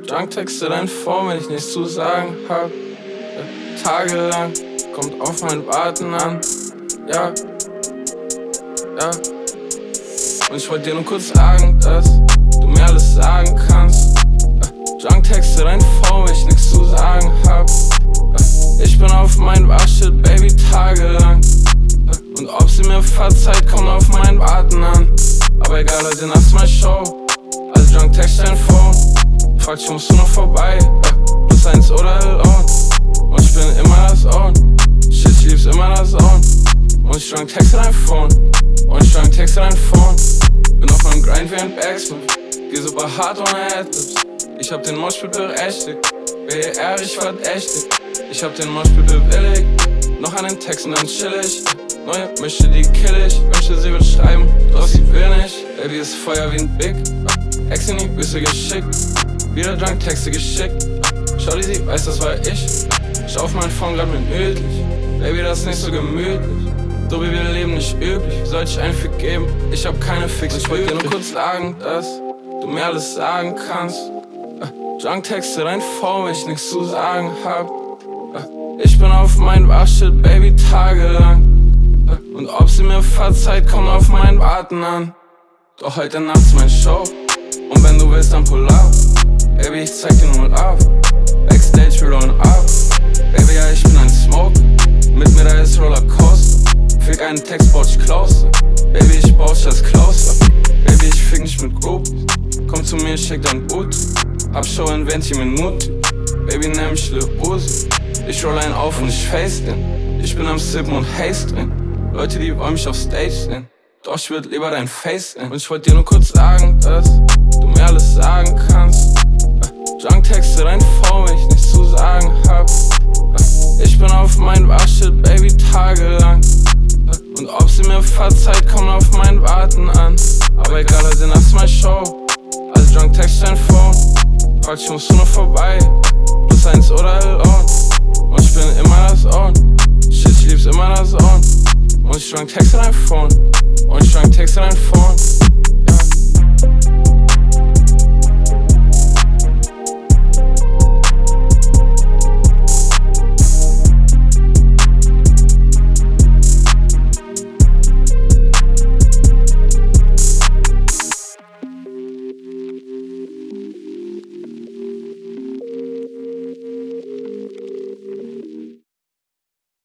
Drunk texte dein Phone, wenn ich nichts zu sagen hab. Tagelang kommt auf mein Warten an. Ja. Und ich wollte dir nur kurz sagen, dass du mir alles sagen kannst. Drunk texte dein Phone, wenn ich nichts zu sagen hab. Ich bin auf mein Waschshit, Baby, tagelang. Und ob sie mir verzeiht, kommt auf mein Warten an. Aber egal, heute Nacht ist meine Show. Also Drunk text dein Phone. Fragt dich, musst du noch vorbei? +1 oder alone? Und ich bin immer das Own. Shit, ich lieb's immer das Own. Und ich drunk texte dein Phone. Bin auf meinem Grind wie ein Backsmith. Geh super hart ohne Adlibs. Ich hab den Moshpit berechtigt. BR, ich verdächtig. Ich hab den Moshpit bewilligt. Noch an den Texten, dann chill ich. Neue Mische, die kill ich. Wünschte, sie wird schreiben, doch sie will nicht. Baby ist Feuer wie ein Big. Ex in die Büsse geschickt. Wieder Drunk Texte geschickt. Schau, sie weiß, das war ich. Schau auf mein Phone, grad minütlich. Baby, das ist nicht so gemütlich. So wie wir leben, nicht üblich. Wie soll ich einen Fick geben? Ich hab keine Fix. Ich wollte dir nur kurz sagen, dass du mir alles sagen kannst. Drunk texte dein Phone, wenn ich nichts zu sagen hab. Ich bin auf mein Waschshit, Baby, tagelang. Und ob sie mir verzeiht, kommt auf mein Warten an. Doch heute Nacht ist meine Show. Und wenn du willst, dann pull up. Baby, ich zeig dir nur ab. Backstage, wir rollen ab. Baby, ja, ich bin ein Smoke. Mit mir, da ist Rollercoaster. Fick einen Text, baut ich closer. Baby, ich baut das closer. Baby, ich fick nicht mit Groupies. Komm zu mir, schick dein Boot. Hab Show in 20 Minuten. Baby, nimm ich Lil Uzi. Ich roll einen auf und ich face den. Ich bin am Sippen und Haze drin. Leute, die wollen mich auf Stage sehen. Doch ich würd lieber dein Face sehen. Und ich wollte dir nur kurz sagen, dass du mir alles sagen kannst. Drunk texte dein Phone, wenn ich nichts zu sagen hab. Ich bin auf mein Waschshit, Baby, tagelang. Und ob sie mir verzeiht, kommt auf mein Warten an. Aber egal, heute Nacht ist meine Show. Also Drunk text dein Phone. Fragt dich, musst du noch vorbei? +1 oder alone? Und ich bin immer das Own. Shit, ich lieb's immer das Own. Und ich drunk texte dein Phone. Ja.